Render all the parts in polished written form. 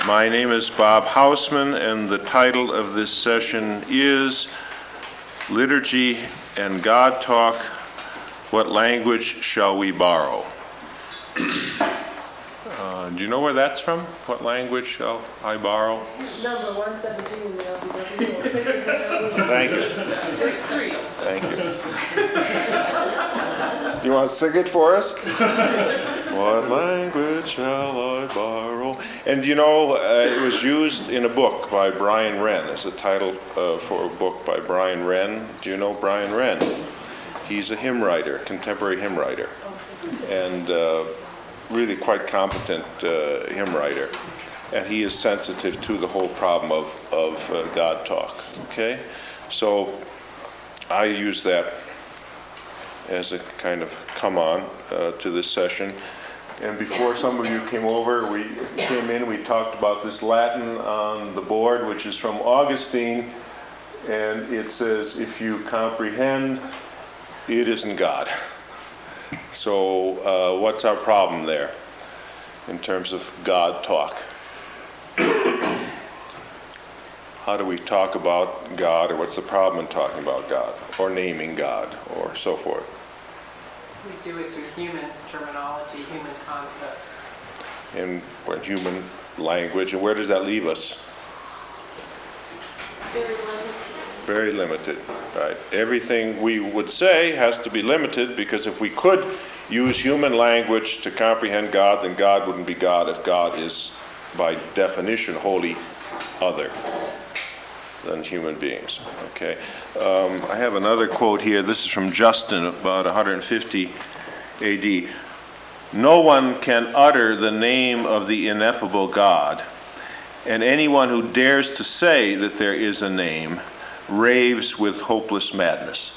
My name is Bob Hausman, and the title of this session is Liturgy and God Talk, What Language Shall We Borrow? Do you know where that's from? What language shall I borrow? Number 117 in the LBW. Thank you. Verse 3. Thank you. Do you want to sing it for us? What language shall I borrow? And you know, it was used in a book by Brian Wren as a title for a book by Brian Wren. Do you know Brian Wren? He's a hymn writer, contemporary hymn writer, and really quite competent hymn writer. And he is sensitive to the whole problem of God talk. Okay? So I use that as a kind of come on to this session. And before some of you came over, we talked about this Latin on the board, which is from Augustine, and it says, if you comprehend, it isn't God. So what's our problem there in terms of God talk? How do we talk about God, or what's the problem in talking about God, or naming God, or so forth? We do it through human terminology, human concepts. And human language, and where does that leave us? Very limited. Very limited, right? Everything we would say has to be limited, because if we could use human language to comprehend God, then God wouldn't be God if God is, by definition, wholly other than human beings. Okay. I have another quote here. This is from Justin, about 150 AD. No one can utter the name of the ineffable God, and anyone who dares to say that there is a name raves with hopeless madness.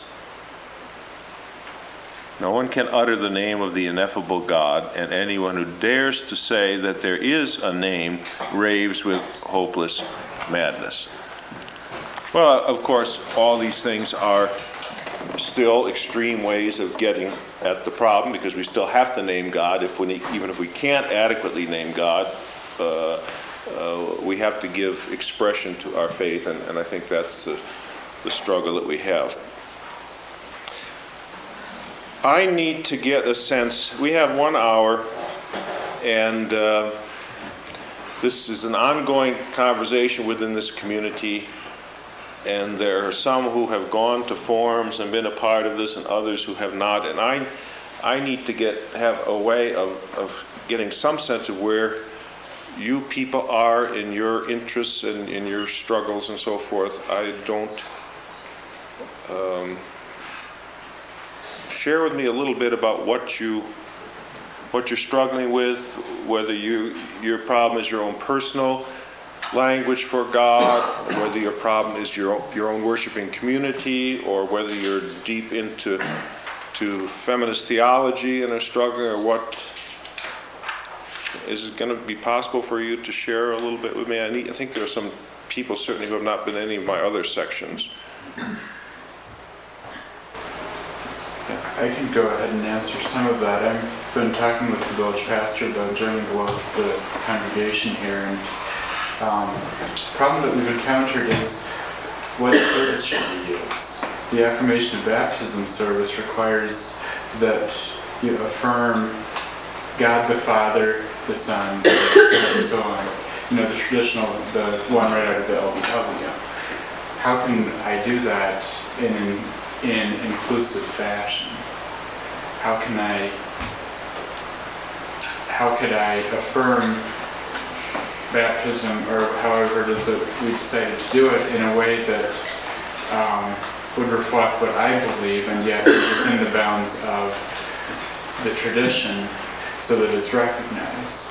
No one can utter the name of the ineffable God, and anyone who dares to say that there is a name raves with hopeless madness. Well, of course, all these things are still extreme ways of getting at the problem, because we still have to name God. Even if we can't adequately name God, we have to give expression to our faith, and I think that's the struggle that we have. I need to get a sense. We have 1 hour, and this is an ongoing conversation within this community. And there are some who have gone to forums and been a part of this, and others who have not. And I need to have a way of getting some sense of where you people are in your interests and in your struggles and so forth. I don't. Share with me a little bit about what you're struggling with, whether your problem is your own personal language for God, whether your problem is your own worshiping community, or whether you're deep into feminist theology and are struggling, or what. Is it going to be possible for you to share a little bit with me? I think there are some people certainly who have not been in any of my other sections. I can go ahead and answer some of that. I've been talking with the village pastor about joining the congregation here, and the problem that we've encountered is what service should we use? The affirmation of baptism service requires that you affirm God the Father, the Son, the Spirit, and so on. You know, the traditional, the one right out of the LBW. How can I do that in inclusive fashion? How could I affirm baptism, or however it is that we decided to do it, in a way that would reflect what I believe, and yet within the bounds of the tradition, so that it's recognized.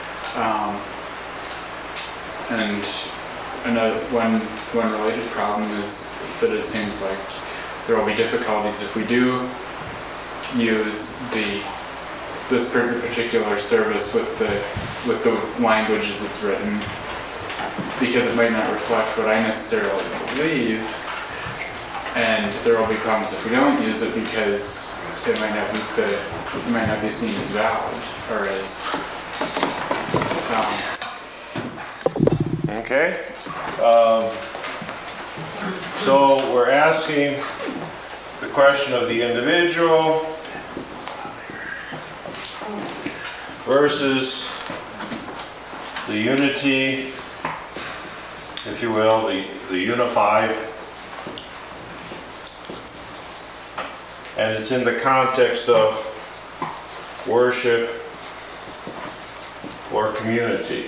And another one related problem is that it seems like there will be difficulties if we do use this particular service with the language as it's written, because it might not reflect what I necessarily believe, and there will be problems if we don't use it, because it might not be seen as valid, or as Okay? So we're asking the question of the individual versus the unity, if you will, the unified. And it's in the context of worship or community.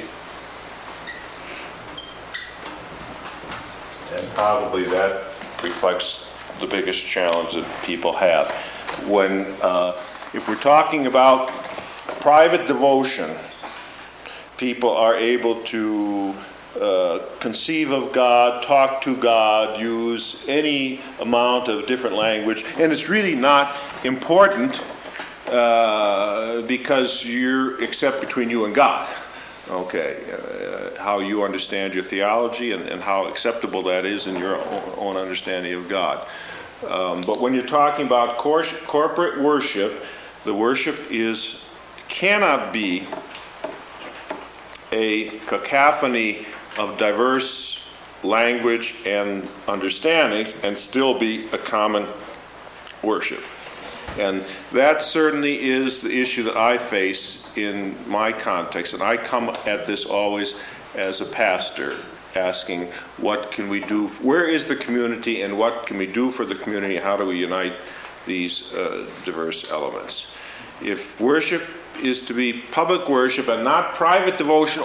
And probably that reflects the biggest challenge that people have. When, if we're talking about private devotion, people are able to conceive of God, talk to God, use any amount of different language, and it's really not important because except between you and God. Okay, how you understand your theology and how acceptable that is in your own understanding of God. But when you're talking about corporate worship, the worship cannot be a cacophony of diverse language and understandings and still be a common worship. And that certainly is the issue that I face in my context. And I come at this always as a pastor, asking, what can we do? Where is the community, and what can we do for the community? How do we unite these diverse elements? If worship is to be public worship and not private devotion,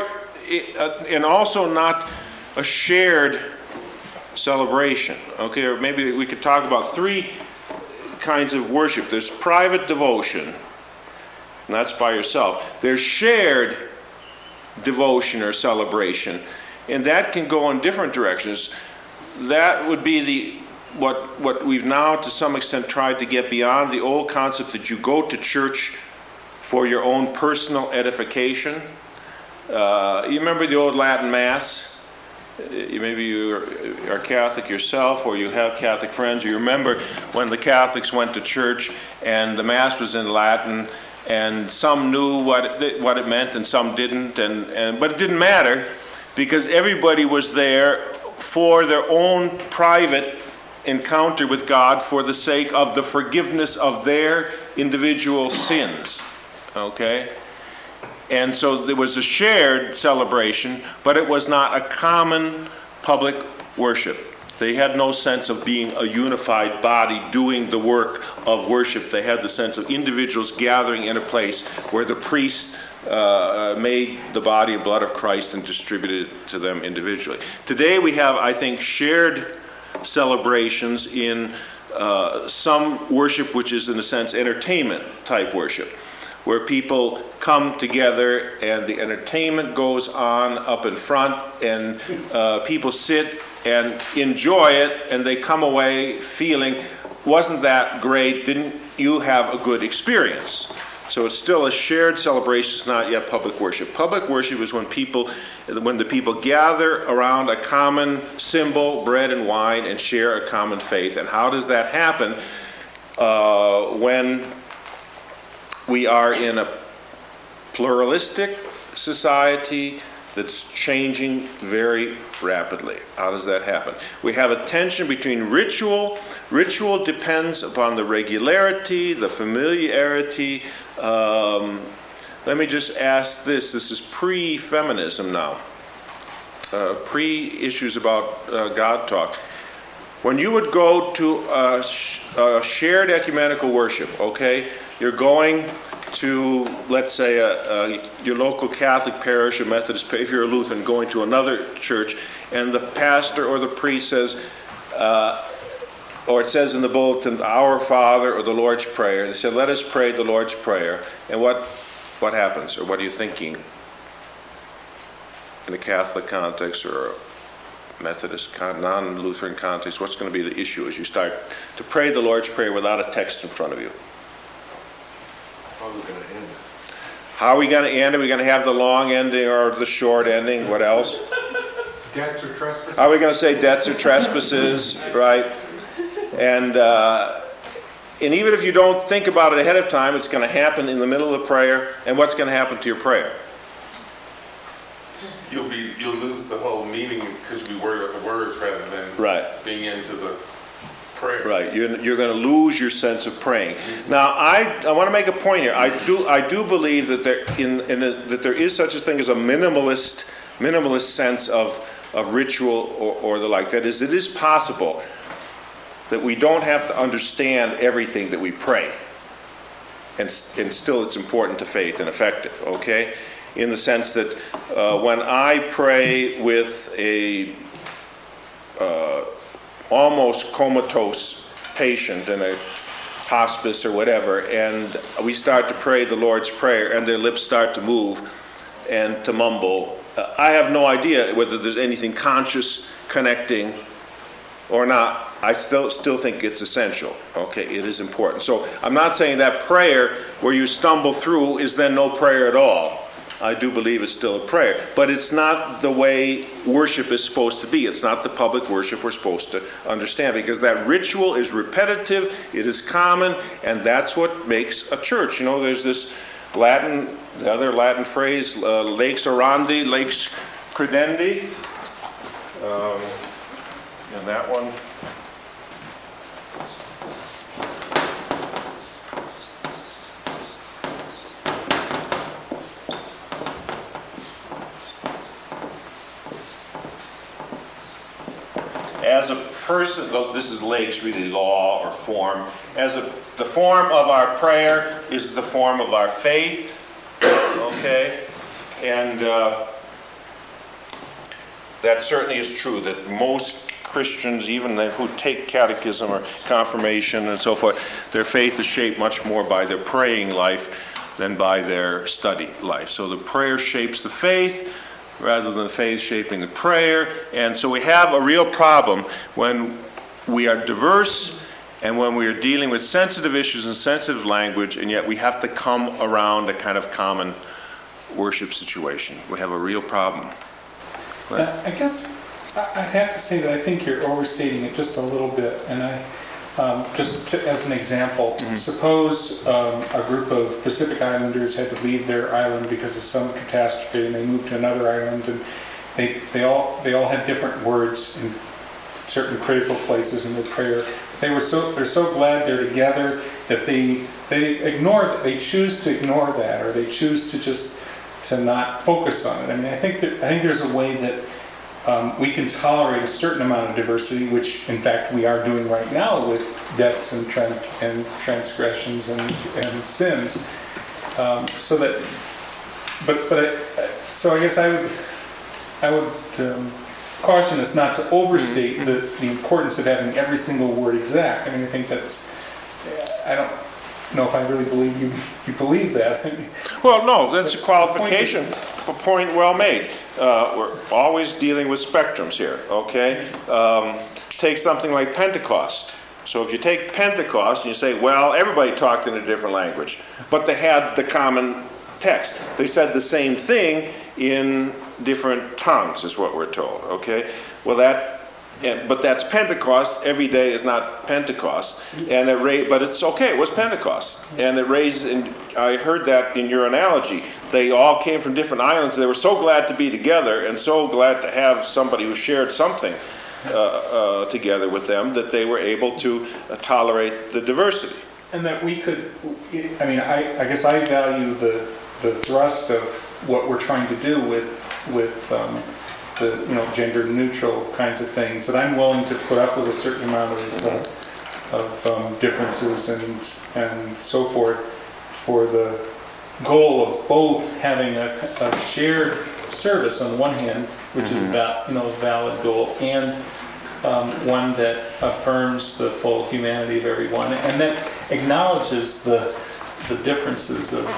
and also not a shared celebration. Okay, or maybe we could talk about three kinds of worship. There's private devotion, and that's by yourself. There's shared devotion or celebration, and that can go in different directions. That would be what we've now to some extent tried to get beyond the old concept that you go to church for your own personal edification. You remember the old Latin Mass? Maybe you are Catholic yourself, or you have Catholic friends. You remember when the Catholics went to church and the Mass was in Latin, and some knew what it meant and some didn't, but it didn't matter because everybody was there for their own private encounter with God for the sake of the forgiveness of their individual sins. Okay? And so there was a shared celebration, but it was not a common public worship. They had no sense of being a unified body doing the work of worship. They had the sense of individuals gathering in a place where the priest made the body and blood of Christ and distributed it to them individually. Today we have, I think, shared celebrations in some worship which is, in a sense, entertainment type worship, where people come together and the entertainment goes on up in front, and people sit and enjoy it, and they come away feeling, wasn't that great? Didn't you have a good experience? So it's still a shared celebration. It's not yet public worship. Public worship is when the people gather around a common symbol, bread and wine, and share a common faith. And how does that happen? When we are in a pluralistic society that's changing very rapidly. How does that happen? We have a tension between ritual. Ritual depends upon the regularity, the familiarity. Let me just ask this. This is pre-feminism now. Pre-issues about God talk. When you would go to a shared ecumenical worship, okay, you're going to, let's say, your local Catholic parish or Methodist parish, if you're a Lutheran, going to another church, and the pastor or the priest says, or it says in the bulletin, Our Father or the Lord's Prayer. They said, let us pray the Lord's Prayer. And what happens, or what are you thinking in a Catholic context or a Methodist, non-Lutheran context? What's going to be the issue as you start to pray the Lord's Prayer without a text in front of you? How are we going to end it? How are we going to end it? Are we going to have the long ending or the short ending? What else? Debts or trespasses? Are we going to say debts or trespasses? Right? And even if you don't think about it ahead of time, it's going to happen in the middle of the prayer. And what's going to happen to your prayer? you'll lose the whole meaning because you'll be worried about the words rather than Right. being into the prayer. Right, you're going to lose your sense of praying. Now, I want to make a point here. I do believe that that there is such a thing as a minimalist sense of ritual or the like. That is, it is possible that we don't have to understand everything that we pray, and still it's important to faith and effective. Okay, in the sense that when I pray with a almost comatose patient in a hospice or whatever, and we start to pray the Lord's Prayer, and their lips start to move and to mumble, I have no idea whether there's anything conscious connecting or not. I still think it's essential. Okay, it is important. So I'm not saying that prayer where you stumble through is then no prayer at all. I do believe it's still a prayer, but it's not the way worship is supposed to be. It's not the public worship we're supposed to understand, because that ritual is repetitive, it is common, and that's what makes a church. You know, there's this the other Latin phrase, lex orandi, lex credendi, and that one. As a person, this is lex, really law or form. The form of our prayer is the form of our faith. Okay, and that certainly is true. That most Christians, even who take catechism or confirmation and so forth, their faith is shaped much more by their praying life than by their study life. So the prayer shapes the faith, rather than the faith shaping the prayer. And so we have a real problem when we are diverse and when we are dealing with sensitive issues and sensitive language, and yet we have to come around a kind of common worship situation. We have a real problem. I guess I have to say that I think you're overstating it just a little bit. And as an example, suppose a group of Pacific Islanders had to leave their island because of some catastrophe, and they moved to another island, and they all had different words in certain critical places in their prayer. They're so glad they're together that they choose to ignore that, or they choose to just to not focus on it. I mean, I think there's a way that we can tolerate a certain amount of diversity, which in fact we are doing right now with deaths and transgressions and sins. So I guess I would caution us not to overstate the importance of having every single word exact. I mean, I think I don't know if I really believe you believe that. Well, no, that's a qualification. A point well made. We're always dealing with spectrums here, okay? Take something like Pentecost. So if you take Pentecost and you say, well, everybody talked in a different language, but they had the common text. They said the same thing in different tongues, is what we're told, okay? Well, but that's Pentecost. Every day is not Pentecost, but it's okay. It was Pentecost, and it raised. And I heard that in your analogy. They all came from different islands. They were so glad to be together, and so glad to have somebody who shared something together with them, that they were able to tolerate the diversity. And that we could. I mean, I guess I value the thrust of what we're trying to do with the gender neutral kinds of things, that I'm willing to put up with a certain amount of differences and so forth, for the goal of both having a shared service on the one hand, which is a valid goal, and one that affirms the full humanity of everyone, and that acknowledges the differences of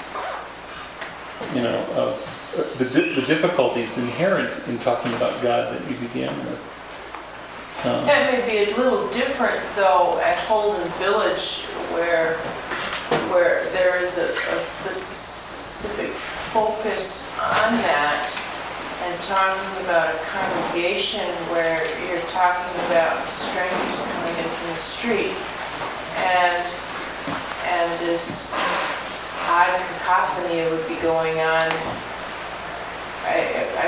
the difficulties inherent in talking about God that you began with. That may be a little different, though, at Holden Village, where there is a specific focus on that, and talking about a congregation where you're talking about strangers coming in from the street, and this odd cacophony would be going on.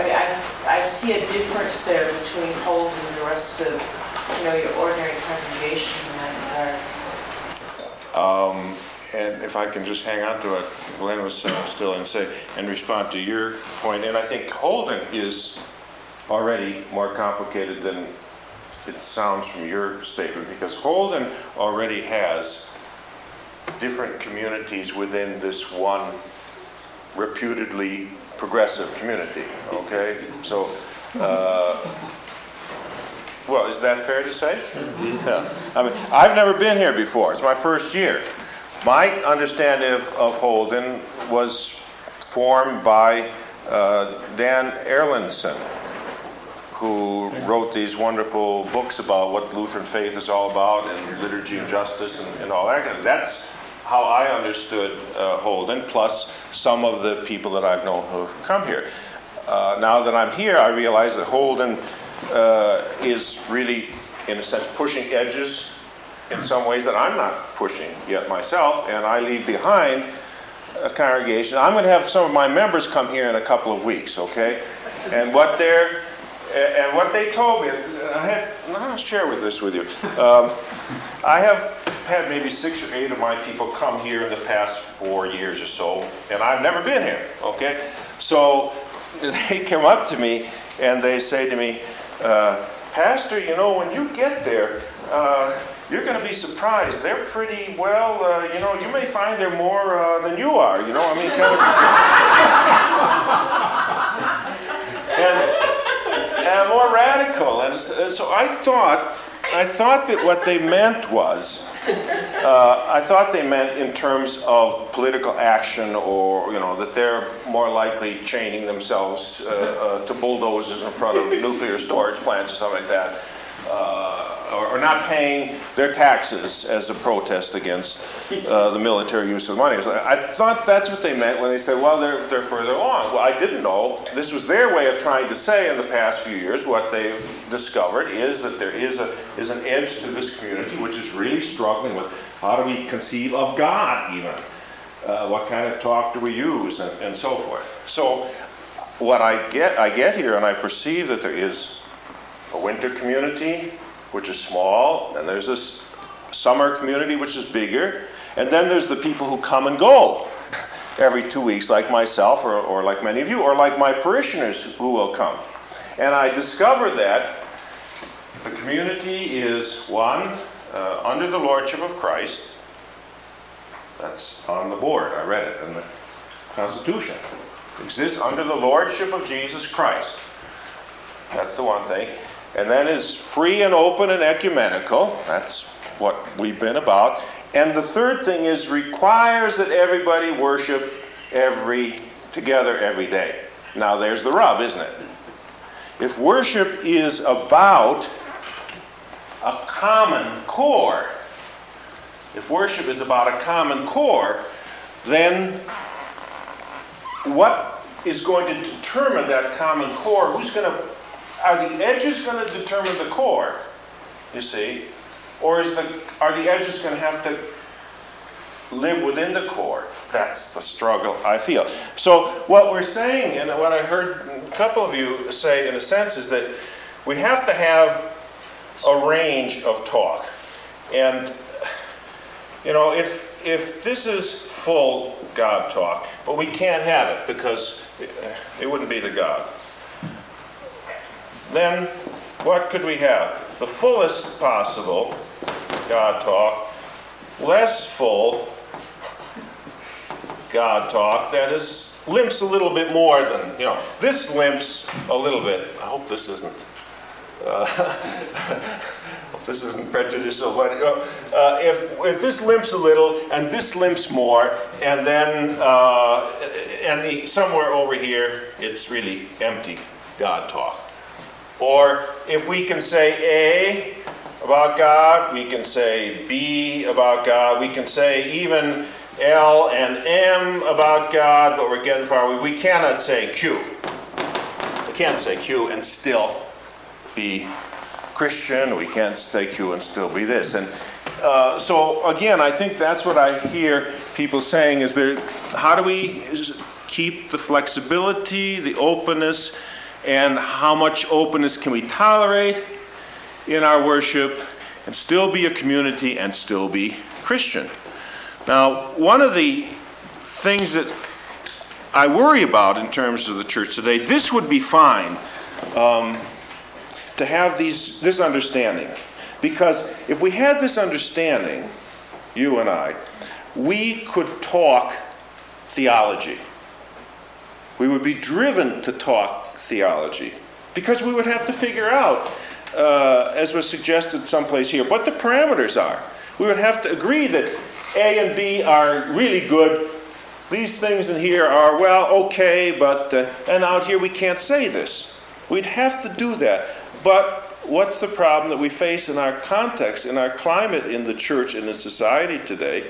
see a difference there between Holden and the rest of, your ordinary congregation in that regard. And if I can just hang on to what Glenn was still and say, and respond to your point, and I think Holden is already more complicated than it sounds from your statement, because Holden already has different communities within this one reputedly progressive community, okay? So, well, is that fair to say? Yeah. I mean, I've never been here before. It's my first year. My understanding of Holden was formed by Dan Erlandson, who wrote these wonderful books about what Lutheran faith is all about, and liturgy and justice and all that. And that's how I understood Holden, plus some of the people that I've known who have come here. Now that I'm here, I realize that Holden is really, in a sense, pushing edges in some ways that I'm not pushing yet myself, and I leave behind a congregation. I'm going to have some of my members come here in a couple of weeks, okay? And what they told me, I'll share this with you. I have had maybe 6 or 8 of my people come here in the past 4 years or so, and I've never been here, okay? So they come up to me and they say to me, Pastor, when you get there, you're going to be surprised. They're pretty well, you may find they're more than you are, kind of. and more radical. And so I thought that what they meant was, in terms of political action, or, that they're more likely chaining themselves to bulldozers in front of nuclear storage plants or something like that. Or not paying their taxes as a protest against the military use of money. So I thought that's what they meant when they said, well, they're further along. Well, I didn't know. This was their way of trying to say in the past few years what they've discovered is that there is an edge to this community which is really struggling with how do we conceive of God even? What kind of talk do we use, and so forth. So what I get here, and I perceive that there is a winter community, which is small, and there's this summer community, which is bigger, and then there's the people who come and go every 2 weeks, like myself, or like many of you, or like my parishioners who will come. And I discovered that the community is, one, under the lordship of Christ. That's on the board. I read it in the Constitution. It exists under the lordship of Jesus Christ. That's the one thing. And then is free and open and ecumenical. That's what we've been about. And the third thing is requires that everybody worship together every day. Now there's the rub, isn't it? If worship is about a common core, then what is going to determine that common core? Are the edges going to determine the core, you see? Or are the edges going to have to live within the core? That's the struggle, I feel. So what we're saying, and what I heard a couple of you say in a sense, is that we have to have a range of talk. And, if this is full God talk, but we can't have it because it wouldn't be the God. Then what could we have? The fullest possible God talk, less full God talk that limps a little bit more than, this limps a little bit. I hope this isn't prejudicial, but if this limps a little and this limps more, and then somewhere over here it's really empty God talk. Or if we can say A about God, we can say B about God, we can say even L and M about God, but we're getting far away. We cannot say Q. We can't say Q and still be Christian. We can't say Q and still be this. And so again, I think that's what I hear people saying is how do we keep the flexibility, the openness, and how much openness can we tolerate in our worship and still be a community and still be Christian. Now, one of the things that I worry about in terms of the church today, this would be fine to have this understanding. Because if we had this understanding, you and I, we could talk theology. We would be driven to talk theology. Because we would have to figure out, as was suggested someplace here, what the parameters are. We would have to agree that A and B are really good. These things in here are, well, okay, but, and out here we can't say this. We'd have to do that. But what's the problem that we face in our context, in our climate in the church and in society today?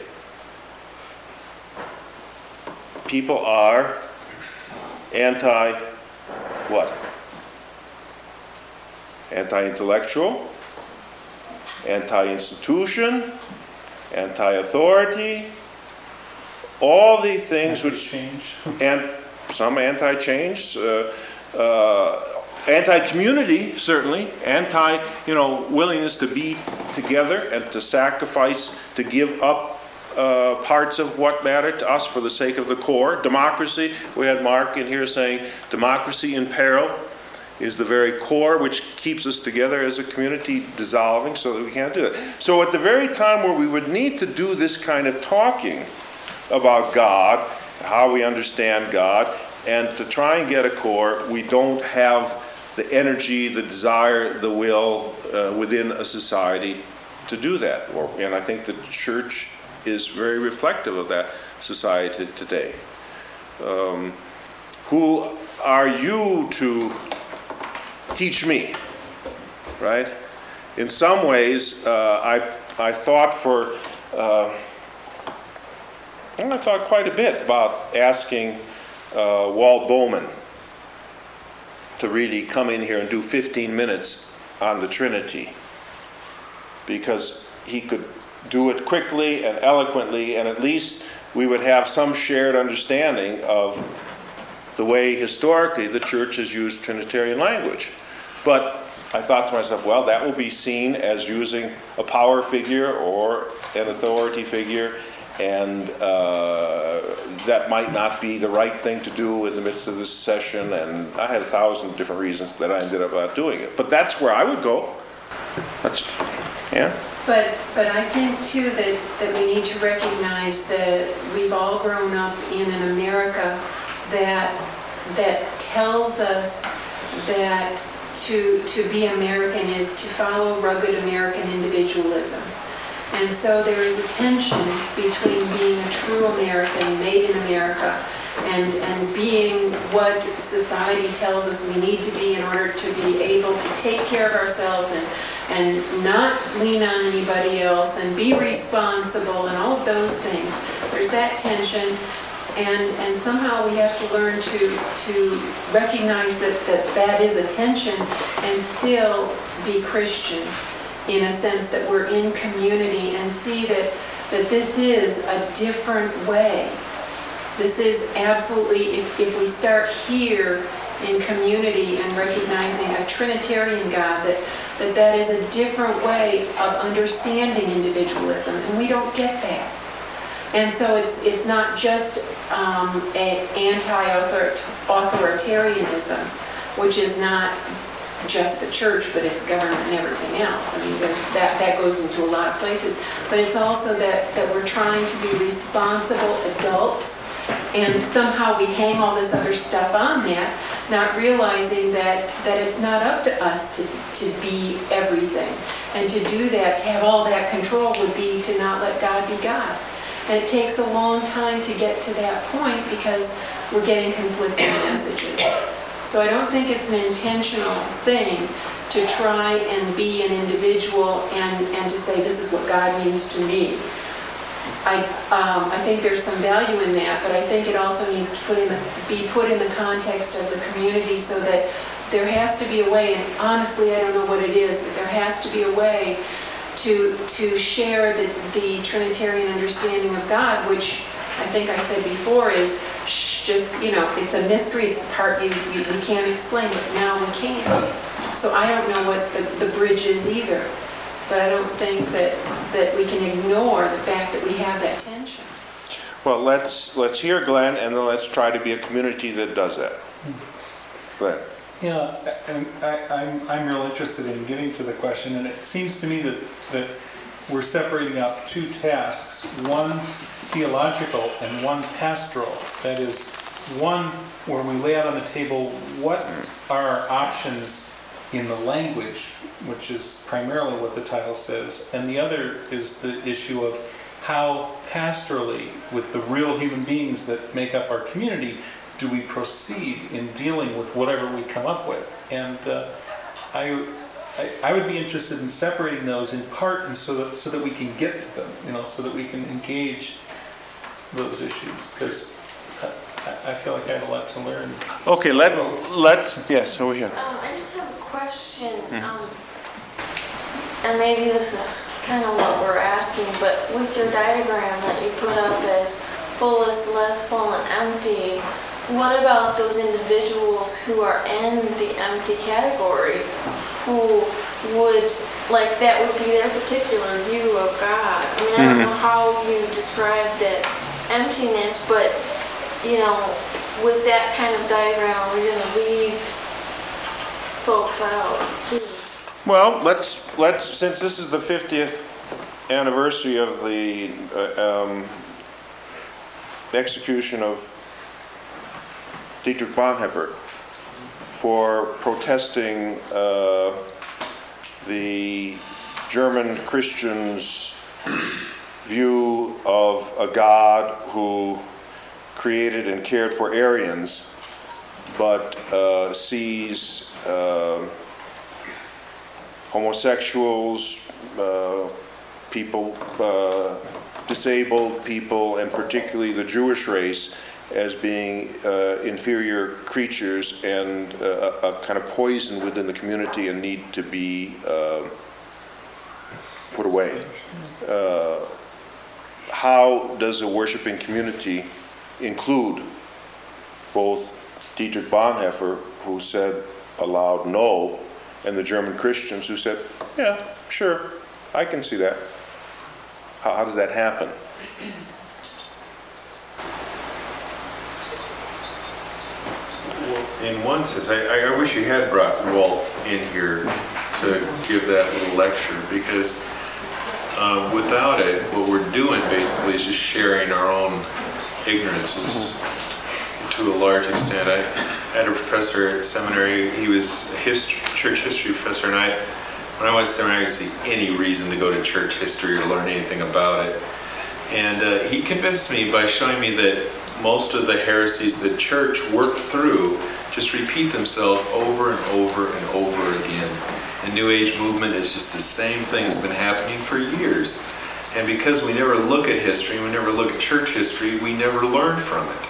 People are what? Anti-intellectual, anti-institution, anti-authority, all the things which change, and some anti-change, anti-community certainly, willingness to be together and to sacrifice, to give up parts of what matter to us for the sake of the core. Democracy, we had Mark in here saying democracy in peril is the very core which keeps us together as a community dissolving so that we can't do it. So at the very time where we would need to do this kind of talking about God, how we understand God, and to try and get a core, we don't have the energy, the desire, the will within a society to do that. And I think the church is very reflective of that society today. Who are you to teach me, right? In some ways, I thought quite a bit about asking Walt Bowman to really come in here and do 15 minutes on the Trinity, because he could do it quickly and eloquently, and at least we would have some shared understanding of the way historically the church has used Trinitarian language. But I thought to myself, well, that will be seen as using a power figure or an authority figure, and that might not be the right thing to do in the midst of this session, and I had 1,000 different reasons that I ended up not doing it. But that's where I would go. But I think too that we need to recognize that we've all grown up in an America that tells us that to be American is to follow rugged American individualism. And so there is a tension between being a true American, made in America, and being what society tells us we need to be in order to be able to take care of ourselves and not lean on anybody else and be responsible and all of those things. There's that tension, and somehow we have to learn to recognize that is a tension and still be Christian, in a sense that we're in community, and see that this is a different way. This is absolutely, if we start here in community and recognizing a Trinitarian God, that is a different way of understanding individualism, and we don't get that. And so it's not just anti-authoritarianism, which is not just the church, but it's government and everything else. I mean, that goes into a lot of places. But it's also that we're trying to be responsible adults, and somehow we hang all this other stuff on that, not realizing that it's not up to us to be everything. And to do that, to have all that control, would be to not let God be God. And it takes a long time to get to that point because we're getting conflicting messages. So I don't think it's an intentional thing to try and be an individual and to say, this is what God means to me. I think there's some value in that, but I think it also needs to be put in the context of the community, so that there has to be a way, and honestly I don't know what it is, but there has to be a way to share the Trinitarian understanding of God, which I think I said before is shh, just, it's a mystery, it's the part we can't explain, but now we can. So I don't know what the bridge is either, but I don't think that we can ignore the fact that we have that tension. Well, let's hear Glenn, and then let's try to be a community that does that. Glenn. Yeah, and I'm real interested in getting to the question, and it seems to me that we're separating out two tasks, one theological and one pastoral. That is, one where we lay out on the table what are our options in the language, which is primarily what the title says, and the other is the issue of how pastorally, with the real human beings that make up our community, do we proceed in dealing with whatever we come up with. And I would be interested in separating those in part, and so that we can get to them, so that we can engage those issues, because I feel like I have a lot to learn. Okay, let's yes, over here. I just have a question, and maybe this is kind of what we're asking, but with your diagram that you put up as fullest, less full, and empty, what about those individuals who are in the empty category, who would, that would be their particular view of God? I mean, I don't know how you describe that emptiness, but, with that kind of diagram, are we going to leave folks out too? Well, let's since this is the 50th anniversary of the execution of Dietrich Bonhoeffer for protesting the German Christians' view of a God who created and cared for Aryans, but sees homosexuals, people, disabled people, and particularly the Jewish race as being inferior creatures and a kind of poison within the community and need to be put away. How does a worshiping community include both Dietrich Bonhoeffer, who said aloud no, and the German Christians who said, yeah, sure, I can see that? How does that happen? In one sense, I wish you had brought Walt in here to give that little lecture, because without it, what we're doing basically is just sharing our own ignorances to a large extent. I had a professor at seminary, he was a church history professor, and when I went to seminary, I didn't see any reason to go to church history or learn anything about it. And he convinced me by showing me that most of the heresies the church worked through just repeat themselves over and over and over again. The New Age movement is just the same thing that's been happening for years. And because we never look at history, we never look at church history, we never learn from it.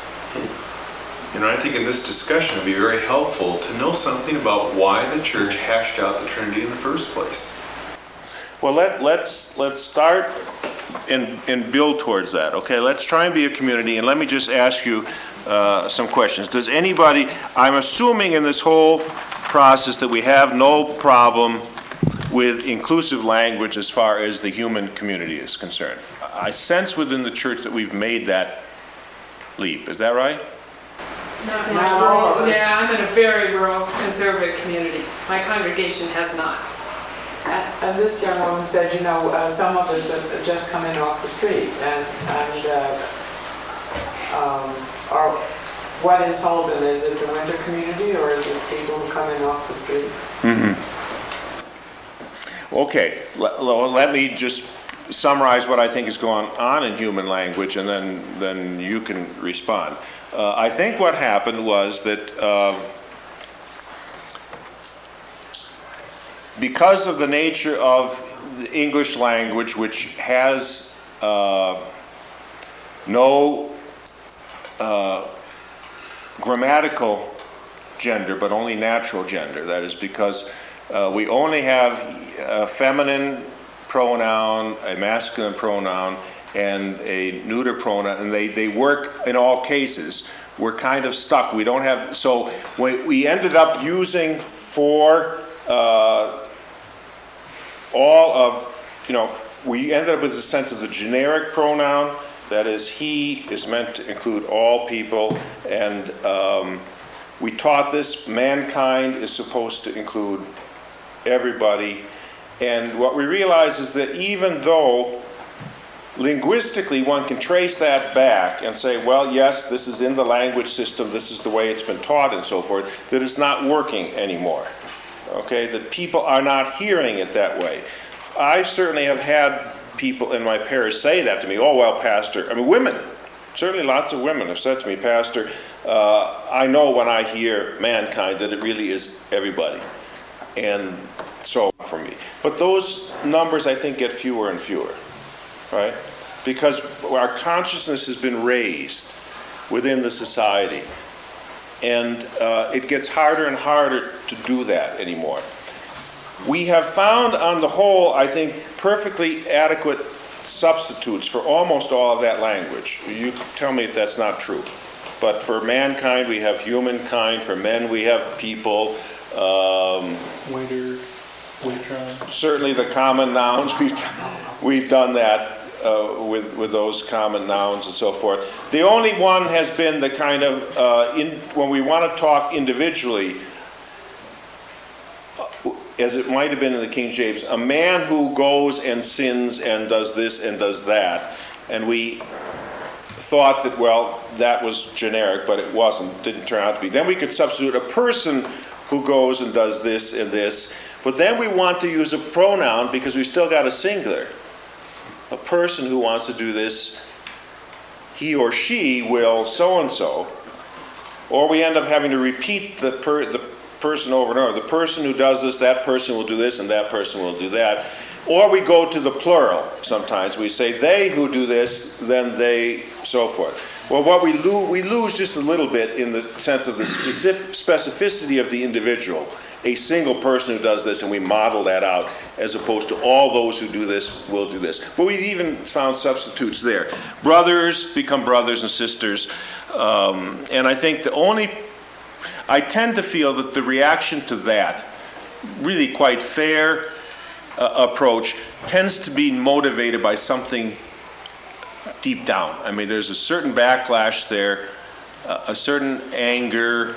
I think in this discussion it would be very helpful to know something about why the church hashed out the Trinity in the first place. Well, let's start and build towards that. Okay, let's try and be a community, and let me just ask you some questions. Does anybody, I'm assuming in this whole process that we have no problem with inclusive language as far as the human community is concerned. I sense within the church that we've made that leap. Is that right? Not all of us. Yeah, I'm in a very rural conservative community. My congregation has not. And this young woman said, some of us have just come in off the street, what is Holden? Is it the winter community, or is it people who come in off the street? Okay, let me just summarize what I think is going on in human language, and then you can respond. I think what happened was that because of the nature of the English language, which has no grammatical gender, but only natural gender, that is because we only have a feminine pronoun, a masculine pronoun, and a neuter pronoun, and they work in all cases. We're kind of stuck. We don't have, so we ended up using for all of, we ended up with a sense of the generic pronoun, that is, he is meant to include all people, and we taught this, mankind is supposed to include everybody, and what we realize is that even though linguistically one can trace that back and say, well, yes, this is in the language system, this is the way it's been taught and so forth, that it's not working anymore. Okay, that people are not hearing it that way. I certainly have had people in my parish say that to me. Oh, well, Pastor, women, certainly lots of women have said to me, Pastor, I know when I hear mankind that it really is everybody. And so for me. But those numbers, I think, get fewer and fewer, right? Because our consciousness has been raised within the society. And it gets harder and harder to do that anymore. We have found, on the whole, I think, perfectly adequate substitutes for almost all of that language. You tell me if that's not true. But for mankind, we have humankind. For men, we have people. Waiter, waitress. Certainly the common nouns. We've done that with those common nouns and so forth. The only one has been the kind of, when we want to talk individually, as it might have been in the King James, a man who goes and sins and does this and does that. And we thought that, well, that was generic, but it wasn't, didn't turn out to be. Then we could substitute a person who goes and does this and this. But then we want to use a pronoun because we still got a singular. A person who wants to do this, he or she will so-and-so. Or we end up having to repeat the person over and over. The person who does this, that person will do this, and that person will do that. Or we go to the plural sometimes. We say they who do this, then they, so forth. Well, what we lose just a little bit in the sense of the specificity of the individual. A single person who does this, and we model that out, as opposed to all those who do this will do this. But we've even found substitutes there. Brothers become brothers and sisters. And I think I tend to feel that the reaction to that, really quite fair approach, tends to be motivated by something deep down. There's a certain backlash there, a certain anger,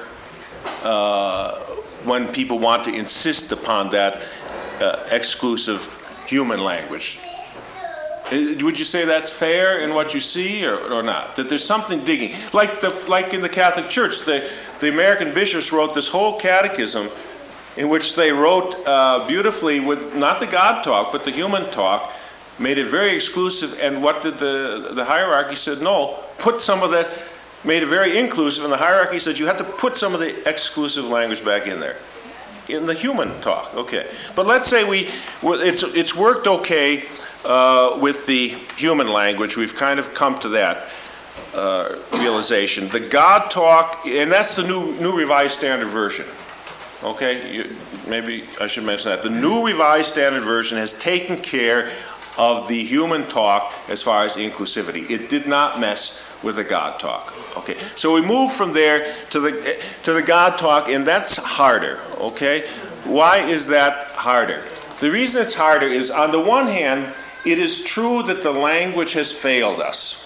when people want to insist upon that exclusive human language. Would you say that's fair in what you see, or not? That there's something digging, like in the Catholic Church, the American bishops wrote this whole catechism, in which they wrote beautifully with not the God talk but the human talk, made it very exclusive. And what did the hierarchy said? No, put some of that. Made it very inclusive, and the hierarchy said you have to put some of the exclusive language back in there, in the human talk. Okay, but let's say it's worked okay with the human language. We've kind of come to that realization. The God talk, and that's the new Revised Standard Version. Okay, maybe I should mention that. The New Revised Standard Version has taken care of the human talk as far as inclusivity. It did not mess with the God talk. Okay, so we move from there to the God talk, and that's harder. Okay, why is that harder? The reason it's harder is, on the one hand, it is true that the language has failed us.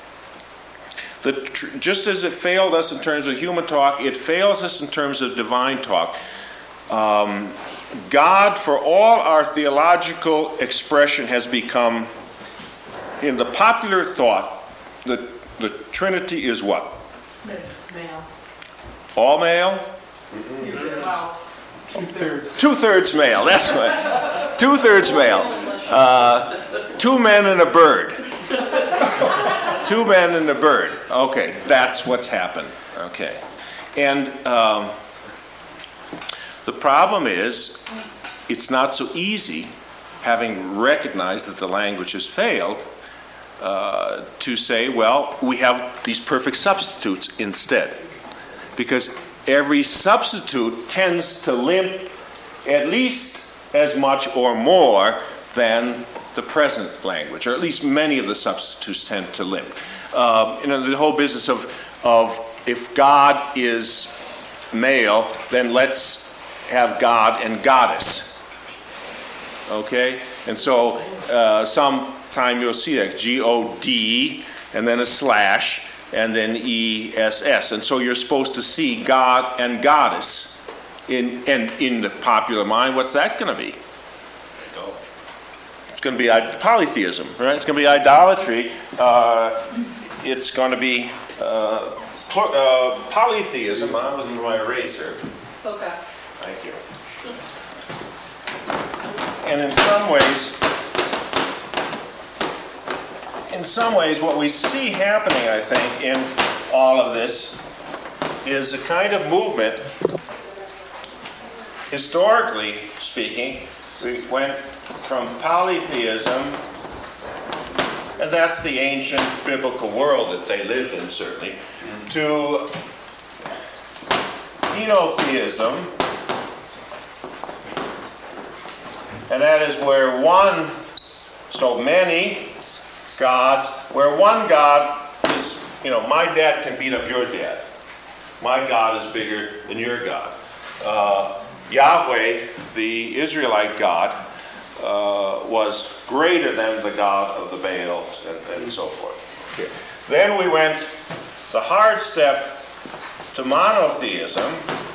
Just as it failed us in terms of human talk, it fails us in terms of divine talk. God, for all our theological expression, has become, in the popular thought, the Trinity is what? Male. All male? Wow. Two-thirds male, that's right. Two-thirds male. 2 men and a bird. 2 men and a bird. Okay, that's what's happened. Okay. And the problem is, it's not so easy, having recognized that the language has failed, to say, well, we have these perfect substitutes instead. Because every substitute tends to limp at least as much or more than the present language, or at least many of the substitutes tend to limp. The whole business of if God is male, then let's have God and goddess. Okay? And so sometime you'll see that G-O-D and then a slash and then E-S-S. And so you're supposed to see God and goddess in the popular mind. What's that going to be? It's going to be polytheism, right? It's going to be idolatry. It's going to be polytheism. I'm looking for my eraser. Okay. Thank you. And in some ways, what we see happening, I think, in all of this is a kind of movement. Historically speaking, we went from polytheism, and that's the ancient biblical world that they lived in, certainly, to enotheism, and that is where many gods, where one God is, my dad can beat up your dad. My God is bigger than your God. Yahweh, the Israelite God, was greater than the God of the Baals and so forth. Okay. Then we went the hard step to monotheism.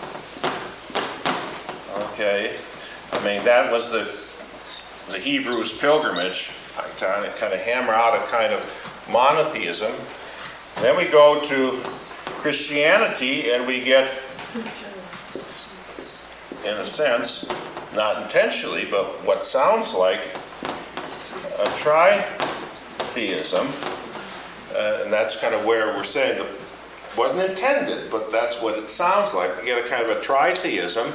Okay, that was the Hebrews' pilgrimage, kind of hammer out a kind of monotheism. Then we go to Christianity, and we get, in a sense, not intentionally, but what sounds like a tritheism, and that's kind of where we're saying it wasn't intended, but that's what it sounds like. We get a kind of a tritheism,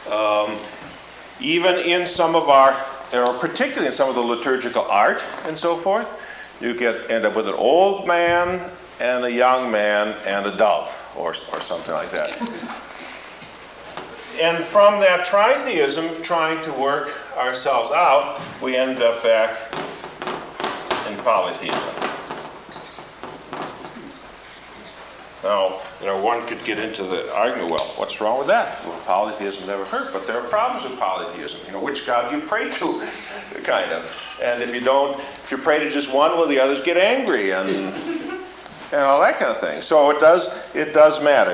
even in some of our, or particularly in some of the liturgical art and so forth. You end up with an old man and a young man and a dove, or something like that. And from that tritheism, trying to work ourselves out, we end up back in polytheism. Now, one could get into the argument, well, what's wrong with that? Well, polytheism never hurt, but there are problems with polytheism. Which God do you pray to, kind of. And if you pray to just one, well, the others get angry and all that kind of thing. So it does matter.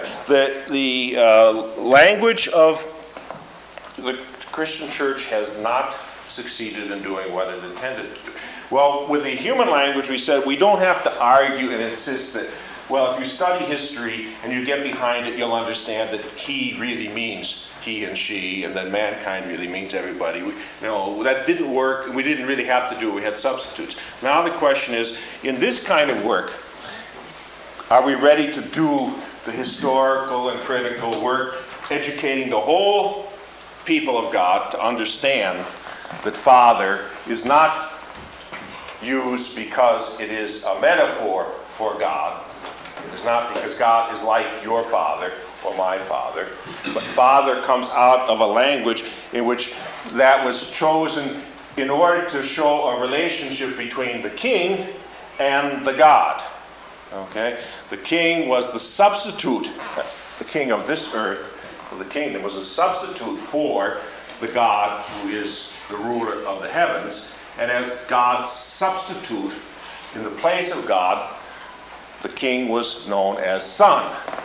The language of the Christian church has not succeeded in doing what it intended to do. Well, with the human language, we said we don't have to argue and insist that, well, if you study history and you get behind it, you'll understand that he really means he and she, and that mankind really means everybody. That didn't work. We didn't really have to do it. We had substitutes. Now the question is, in this kind of work, are we ready to do the historical and critical work, educating the whole people of God to understand that Father is not used because it is a metaphor for God. It is not because God is like your father or my father, but Father comes out of a language in which that was chosen in order to show a relationship between the king and the God. Okay? The king was the substitute. The king of this earth, the kingdom, was a substitute for the God who is the ruler of the heavens. And as God's substitute in the place of God, the king was known as Son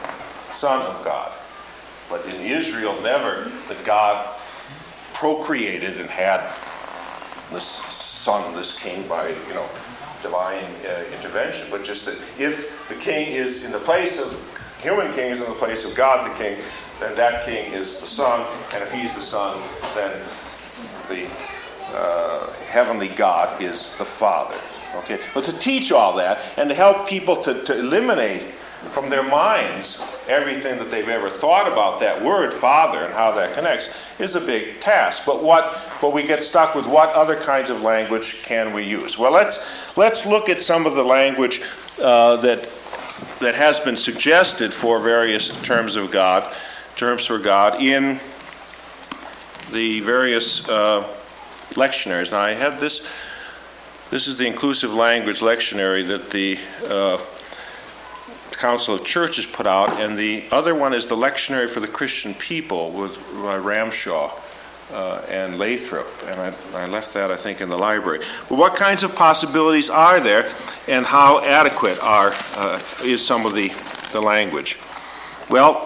of God. But in Israel, never that God procreated and had this son, this king, by divine intervention, but just that if the king is in the place of, human king is in the place of God the king, then that king is the son, and if he's the son, then the heavenly God is the Father. Okay, but to teach all that and to help people to eliminate from their minds everything that they've ever thought about that word Father and how that connects is a big task. But we get stuck with what other kinds of language can we use? Well, let's look at some of the language that has been suggested for various terms for God in the various lectionaries. Now I have this. This is the Inclusive Language Lectionary that the Council of Churches put out, and the other one is the Lectionary for the Christian People by Ramshaw and Lathrop, and I left that, I think, in the library. But what kinds of possibilities are there, and how adequate is some of the language? Well,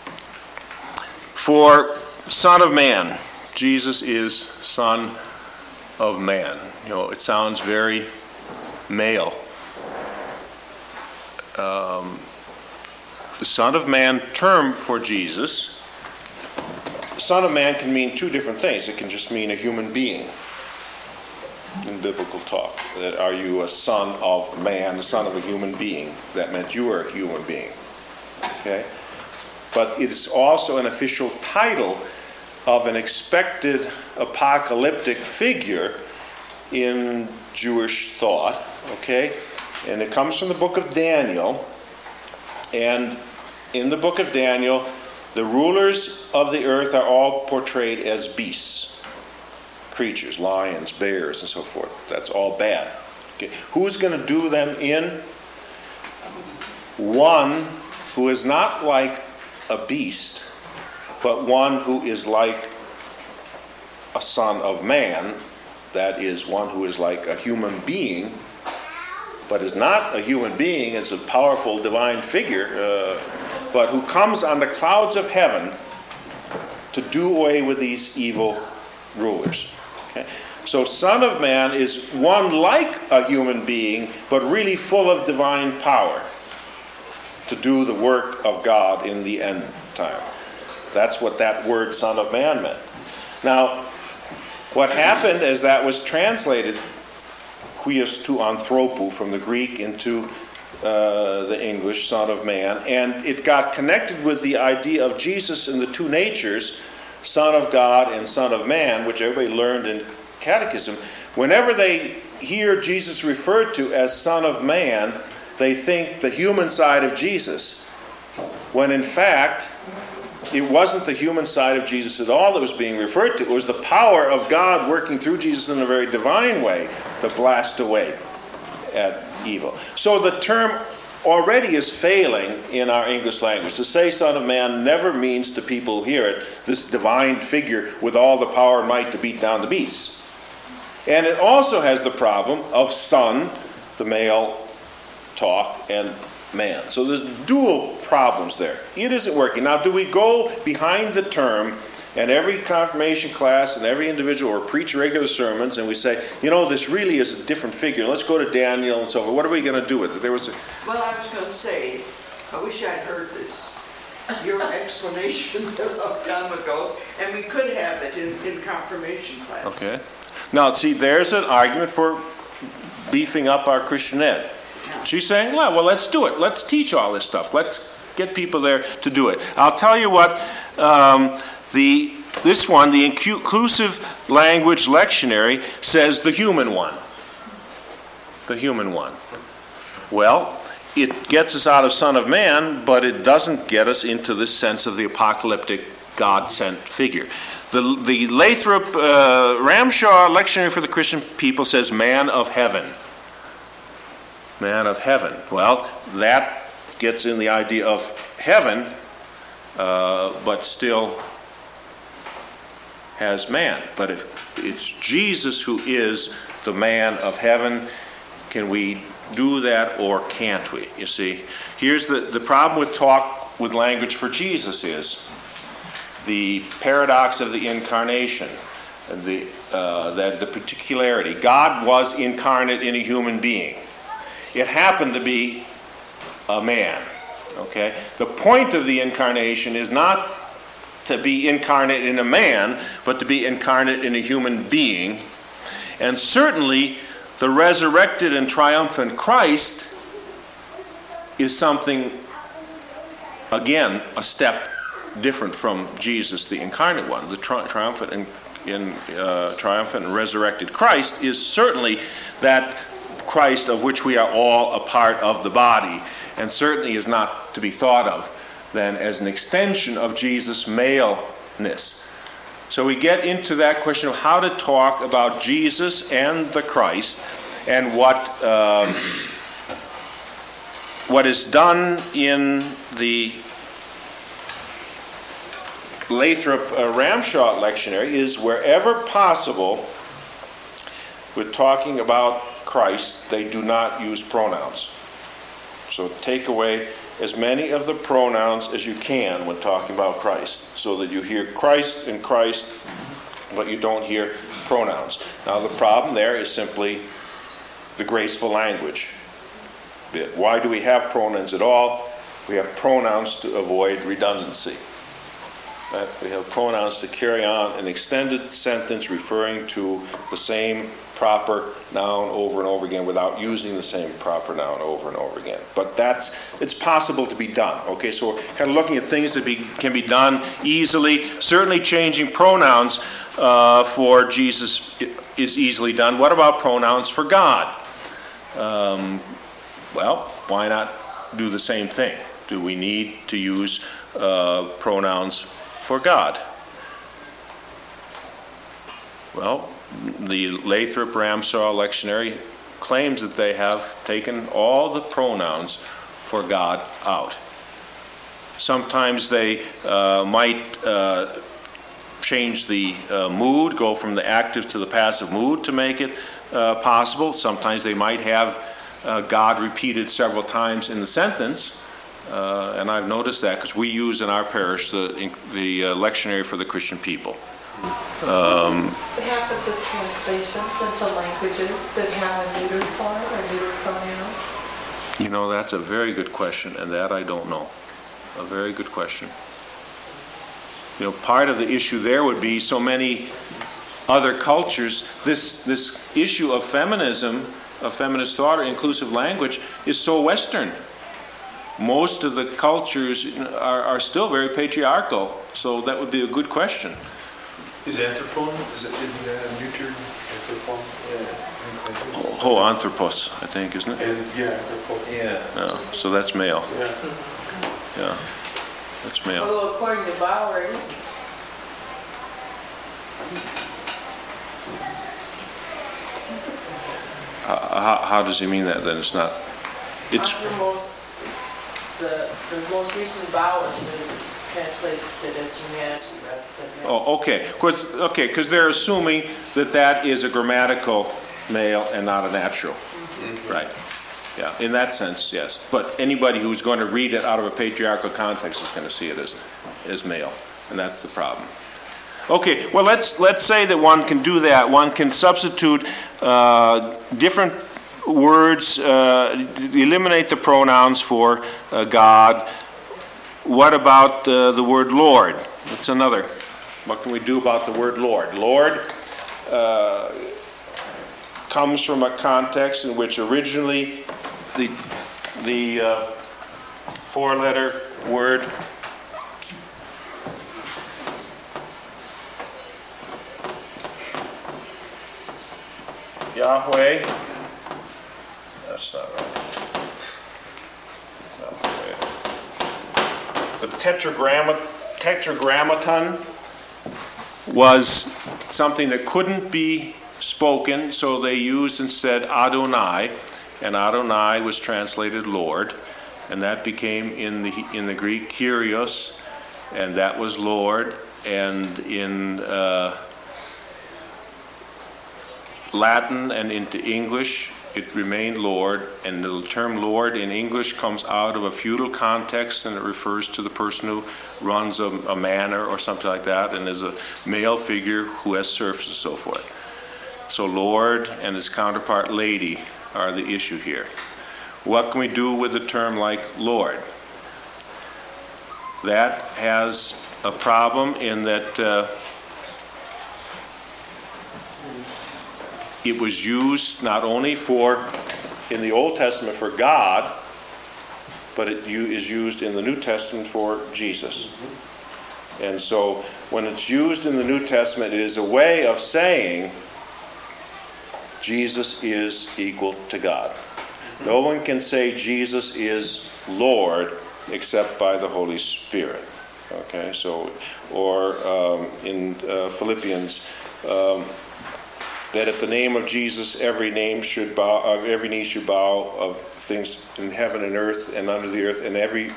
for Son of Man, Jesus is Son of Man. You know, it sounds very male. The Son of Man term for Jesus, Son of Man can mean two different things. It can just mean a human being in biblical talk. That are you a son of man, a son of a human being? That meant you were a human being. Okay? But it is also an official title of an expected apocalyptic figure in Jewish thought. Okay? And it comes from the book of Daniel. And in the book of Daniel, the rulers of the earth are all portrayed as beasts, creatures, lions, bears, and so forth. That's all bad. Okay. Who's going to do them in? One who is not like a beast, but one who is like a son of man. That is, one who is like a human being, but is not a human being, is a powerful divine figure, but who comes on the clouds of heaven to do away with these evil rulers. Okay? So Son of Man is one like a human being, but really full of divine power to do the work of God in the end time. That's what that word Son of Man meant. Now, what happened as that was translated huios tu anthropou from the Greek into the English, Son of Man, and it got connected with the idea of Jesus in the two natures, Son of God and Son of Man, which everybody learned in catechism. Whenever they hear Jesus referred to as Son of Man, they think the human side of Jesus, when in fact it wasn't the human side of Jesus at all that was being referred to. It was the power of God working through Jesus in a very divine way to blast away at evil. So the term already is failing in our English language. To say Son of Man never means to people who hear it, this divine figure with all the power and might to beat down the beasts. And it also has the problem of son, the male talk, and man. So there's dual problems there. It isn't working. Now, do we go behind the term and every confirmation class and every individual or preach regular sermons and we say, you know, this really is a different figure. Let's go to Daniel and so forth. What are we going to do with it? Well, I was going to say, I wish I'd heard this, your explanation a long time ago, and we could have it in confirmation class. Okay. Now, see, there's an argument for beefing up our Christian ed. She's saying, well, let's do it. Let's teach all this stuff. Let's get people there to do it. I'll tell you what, this one, the Inclusive Language Lectionary, says the human one. The human one. Well, it gets us out of Son of Man, but it doesn't get us into this sense of the apocalyptic God-sent figure. The Lathrop Ramshaw Lectionary for the Christian People says man of heaven. Man of heaven. Well, that gets in the idea of heaven, but still has man. But if it's Jesus who is the man of heaven, can we do that or can't we? You see, here's the problem with talk with language for Jesus is the paradox of the incarnation, and the particularity. God was incarnate in a human being. It happened to be a man. Okay? The point of the incarnation is not to be incarnate in a man, but to be incarnate in a human being. And certainly, the resurrected and triumphant Christ is something, again, a step different from Jesus, the incarnate one. The triumphant and resurrected Christ is certainly that Christ of which we are all a part of the body, and certainly is not to be thought of then as an extension of Jesus' maleness. So we get into that question of how to talk about Jesus and the Christ, and what is done in the Lathrop Ramshaw lectionary is, wherever possible, with talking about Christ, they do not use pronouns. So take away as many of the pronouns as you can when talking about Christ, so that you hear Christ and Christ, but you don't hear pronouns. Now the problem there is simply the graceful language bit. Why do we have pronouns at all? We have pronouns to avoid redundancy. Right? We have pronouns to carry on an extended sentence referring to the same proper noun over and over again without using the same proper noun over and over again. But it's possible to be done. Okay, so we're kind of looking at things that can be done easily. Certainly changing pronouns for Jesus is easily done. What about pronouns for God? Well, why not do the same thing? Do we need to use pronouns for God? Well, the Lathrop Ramshaw lectionary claims that they have taken all the pronouns for God out. Sometimes they might change the mood, go from the active to the passive mood to make it possible. Sometimes they might have God repeated several times in the sentence. And I've noticed that because we use in our parish the lectionary for the Christian people. Half of the translations into languages that have a neuter form or neuter pronoun? You know, that's a very good question, and that I don't know. A very good question. You know, part of the issue there would be so many other cultures. This issue of feminism, of feminist thought or inclusive language is so Western. Most of the cultures are still very patriarchal, so that would be a good question. Is anthropon, isn't neutered anthropon? Yeah. Oh, anthropos, I think, isn't it? And anthropos. Yeah. So that's male. Yeah. That's male. Although according to Bauer, it is. How does he mean that then? It's not. It's. The most recent Bauer says translates it as humanity rather than man. Oh, okay. Because they're assuming that is a grammatical male and not a natural. Mm-hmm. Right. Yeah. In that sense, yes. But anybody who's going to read it out of a patriarchal context is going to see it as male, and that's the problem. Okay. Well, let's say that one can do that. One can substitute different words, eliminate the pronouns for God. What about the word Lord? That's another. What can we do about the word Lord? Lord comes from a context in which originally the four-letter word Yahweh. That's not right. The tetragrammaton was something that couldn't be spoken, so they used instead Adonai, and Adonai was translated Lord, and that became in the Greek Kyrios, and that was Lord, and in Latin and into English it remained Lord, and the term Lord in English comes out of a feudal context, and it refers to the person who runs a manor or something like that, and is a male figure who has serfs and so forth. So Lord and his counterpart Lady are the issue here. What can we do with the term like Lord? That has a problem in that it was used not only in the Old Testament for God, but it is used in the New Testament for Jesus. And so when it's used in the New Testament, it is a way of saying Jesus is equal to God. No one can say Jesus is Lord except by the Holy Spirit. Okay, so, or in Philippians, that at the name of Jesus every knee should bow of things in heaven and earth and under the earth, and every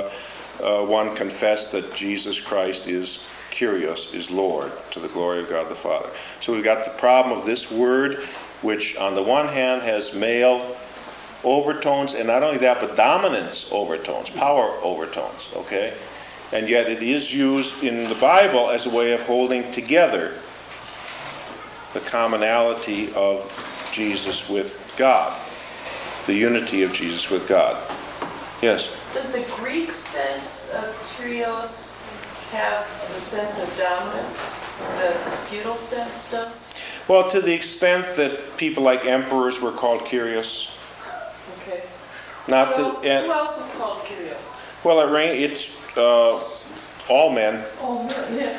one confess that Jesus Christ is Kyrios, is Lord, to the glory of God the Father. So we've got the problem of this word, which on the one hand has male overtones, and not only that, but dominance overtones, power overtones, okay? And yet it is used in the Bible as a way of holding together the commonality of Jesus with God, the unity of Jesus with God. Yes? Does the Greek sense of Kyrios have the sense of dominance the feudal sense does? Well, to the extent that people like emperors were called Kyrios. Okay. Not Who to, else was called Kyrios? well, it's all men. Oh, yeah.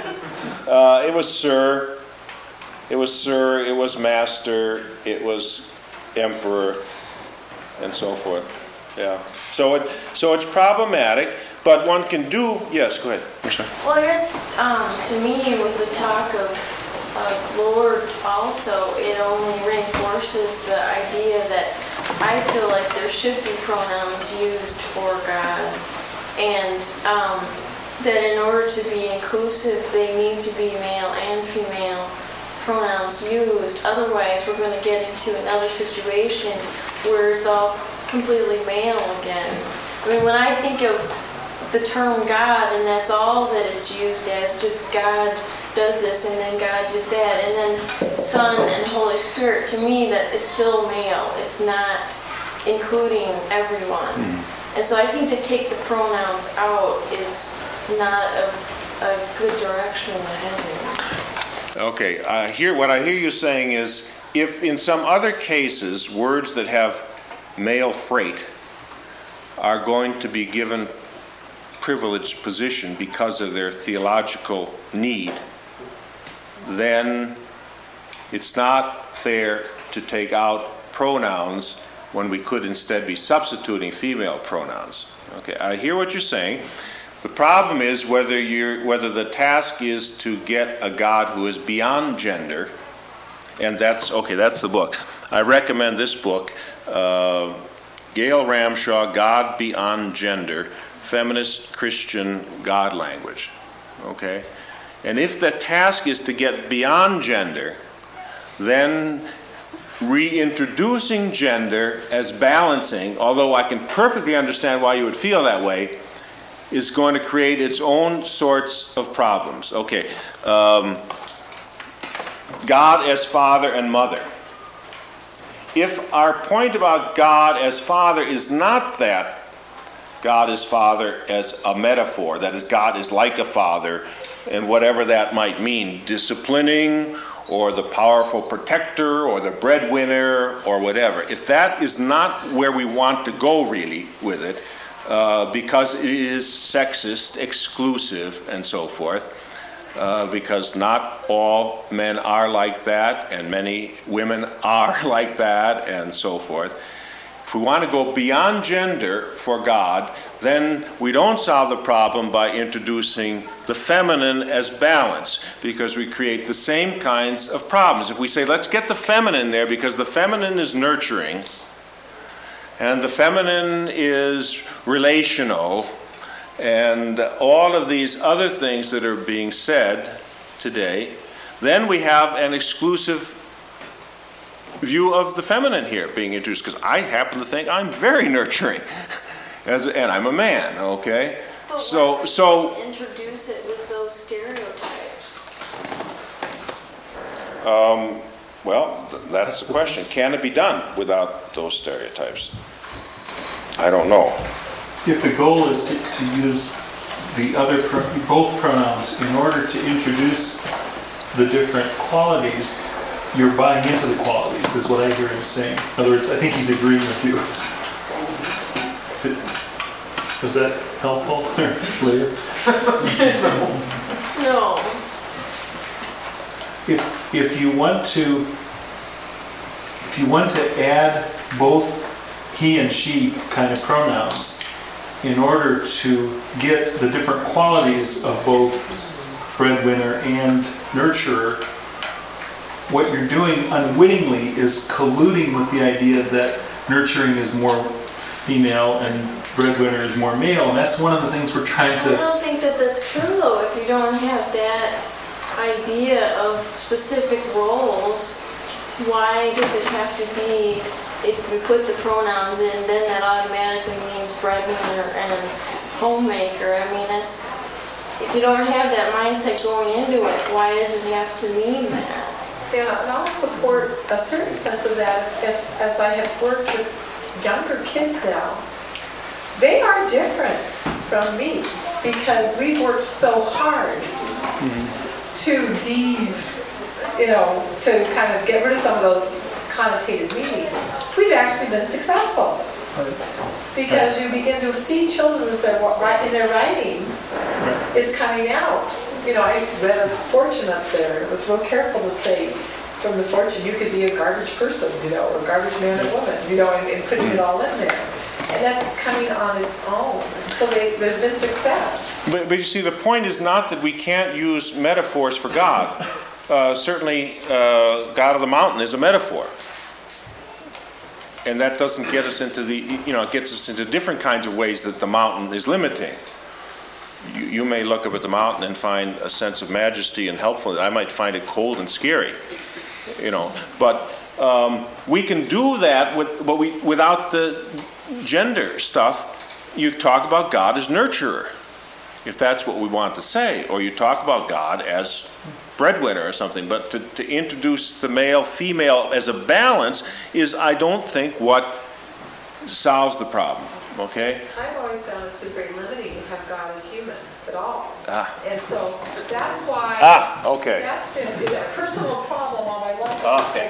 It was sir. It was sir. It was master. It was emperor, and so forth. Yeah. So it's problematic, but one can do. Yes. Go ahead. I'm sorry. Well, I guess to me, with the talk of Lord, also it only reinforces the idea that I feel like there should be pronouns used for God, and that in order to be inclusive, they need to be male and female pronouns used. Otherwise, we're going to get into another situation where it's all completely male again. I mean, when I think of the term God, and that's all that it's used as, just God does this, and then God did that, and then Son and Holy Spirit, to me, that is still male. It's not including everyone. And so I think to take the pronouns out is not a good direction to head in. Okay. What I hear you saying is, if in some other cases words that have male freight are going to be given privileged position because of their theological need, then it's not fair to take out pronouns when we could instead be substituting female pronouns. Okay, I hear what you're saying. The problem is whether the task is to get a God who is beyond gender, and that's the book. I recommend this book, Gail Ramshaw, God Beyond Gender, Feminist Christian God Language. Okay? And if the task is to get beyond gender, then reintroducing gender as balancing, although I can perfectly understand why you would feel that way, is going to create its own sorts of problems. Okay. God as father and mother. If our point about God as father is not that God is father as a metaphor, that is, God is like a father, and whatever that might mean, disciplining, or the powerful protector, or the breadwinner, or whatever. If that is not where we want to go really with it, because it is sexist, exclusive, and so forth, because not all men are like that, and many women are like that, and so forth. If we want to go beyond gender for God, then we don't solve the problem by introducing the feminine as balance, because we create the same kinds of problems. If we say, let's get the feminine there, because the feminine is nurturing, and the feminine is relational, and all of these other things that are being said today, then we have an exclusive view of the feminine here being introduced, because I happen to think I'm very nurturing, and I'm a man, okay? But so introduce it with those stereotypes. Well, that's the question. Can it be done without those stereotypes? I don't know. If the goal is to use the both pronouns in order to introduce the different qualities, you're buying into the qualities, is what I hear him saying. In other words, I think he's agreeing with you. Was that helpful or clear? No. If you want to add both he and she kind of pronouns, in order to get the different qualities of both breadwinner and nurturer, what you're doing unwittingly is colluding with the idea that nurturing is more female and breadwinner is more male, and that's one of the things we're trying I to... don't think that that's true though, if you don't have that idea of specific roles. Why does it have to be, if we put the pronouns in, then that automatically means breadwinner and homemaker? I mean, if you don't have that mindset going into it, why does it have to mean that? And I'll support a certain sense of that as I have worked with younger kids now. They are different from me because we've worked so hard to kind of get rid of some of those connotated meanings. We've actually been successful because you begin to see children as they're in their writings, it's coming out. I read a fortune up there. It was real careful to say from the fortune you could be a garbage person, or garbage man or woman, and putting it all in there. And that's coming on its own. So there's been success. But you see, the point is not that we can't use metaphors for God. Certainly, God of the mountain is a metaphor. And that doesn't get us into it gets us into different kinds of ways that the mountain is limiting. You may look up at the mountain and find a sense of majesty and helpfulness. I might find it cold and scary, But we can do that without the gender stuff. You talk about God as nurturer, if that's what we want to say, or you talk about God as breadwinner or something. But to introduce the male-female as a balance is, I don't think, what solves the problem. Okay? I've always found it's been very limiting to have God as human at all. And so that's why okay. That's been a personal problem all my life. Okay.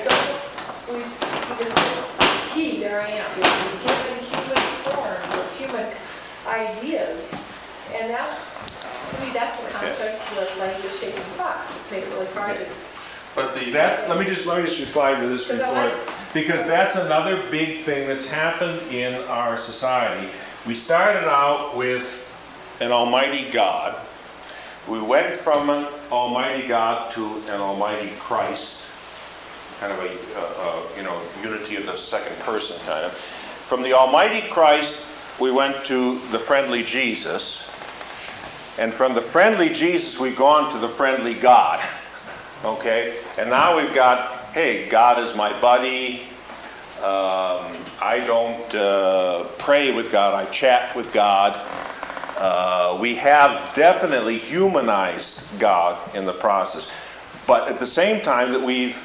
There I am. He's given human form with human ideas. And to me, that's the construct of language shaping thought. It's made it really hard to... But let me just reply to this because that's another big thing that's happened in our society. We started out with an almighty God. We went from an almighty God to an almighty Christ, kind of a unity of the second person kind of. From the almighty Christ, we went to the friendly Jesus. And from the friendly Jesus, we've gone to the friendly God. Okay? And now we've got, hey, God is my buddy. I don't pray with God. I chat with God. We have definitely humanized God in the process. But at the same time that we've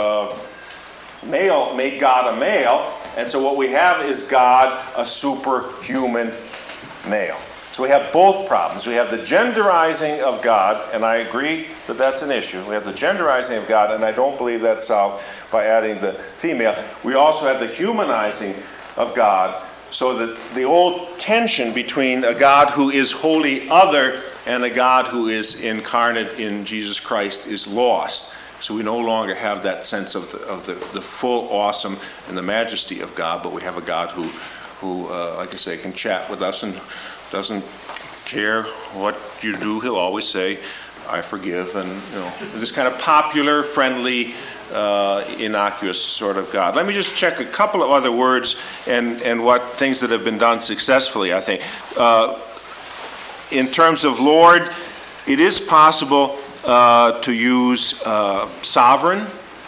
made God a male, and so what we have is God a superhuman male. So we have both problems. We have the genderizing of God, and I agree that that's an issue. We have the genderizing of God, and I don't believe that's solved by adding the female. We also have the humanizing of God, so that the old tension between a God who is wholly other and a God who is incarnate in Jesus Christ is lost. So we no longer have that sense of the full awesome and the majesty of God, but we have a God who like I say, can chat with us and doesn't care what you do. He'll always say, I forgive, and this kind of popular, friendly, innocuous sort of God. Let me just check a couple of other words and what things that have been done successfully, I think. In terms of Lord, it is possible to use sovereign.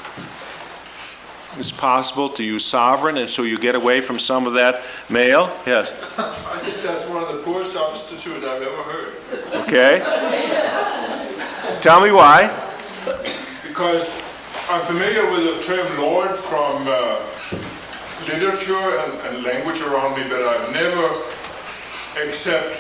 It's possible to use sovereign, and so you get away from some of that male. Yes? I think that's one of the poorest substitutes I've ever heard. Okay. Tell me why. Because I'm familiar with the term Lord from literature and language around me, but I've never, except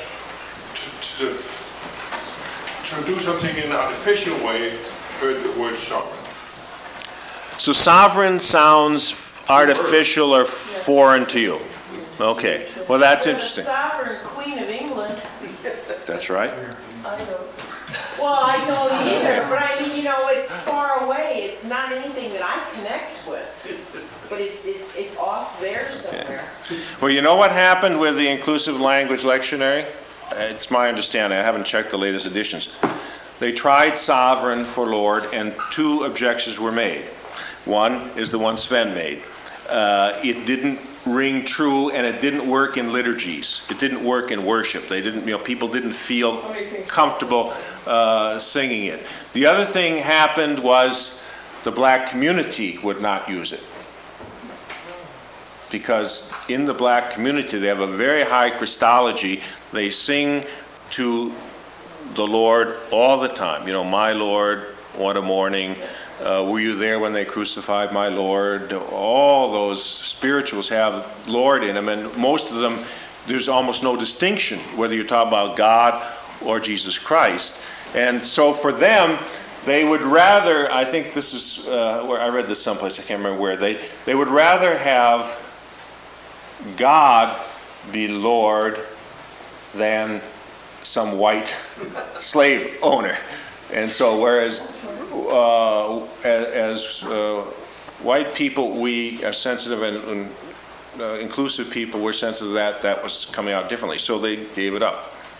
to do something in an artificial way, heard the word sovereign. So sovereign sounds artificial or foreign to you. Okay. Well, that's interesting. The sovereign Queen of England. That's right. I don't. Well, I don't either, but I mean, it's far away. It's not anything that I connect with. but it's off there somewhere. Well, you know what happened with the inclusive language lectionary? It's my understanding, I haven't checked the latest editions. They tried sovereign for Lord, and two objections were made. One is the one Sven made. It didn't ring true, and it didn't work in liturgies. It didn't work in worship. They didn't, people didn't feel comfortable singing it. The other thing happened was the black community would not use it, because in the black community they have a very high Christology. They sing to the Lord all the time. My Lord, what a morning. Were you there when they crucified my Lord? All those spirituals have Lord in them, and most of them, there's almost no distinction whether you're talking about God or Jesus Christ. And so for them, they would rather, I think this is where I read this someplace, I can't remember where, they would rather have God be Lord than some white slave owner. And so whereas as white people, we are sensitive, and inclusive people, we're sensitive that was coming out differently. So they gave it up.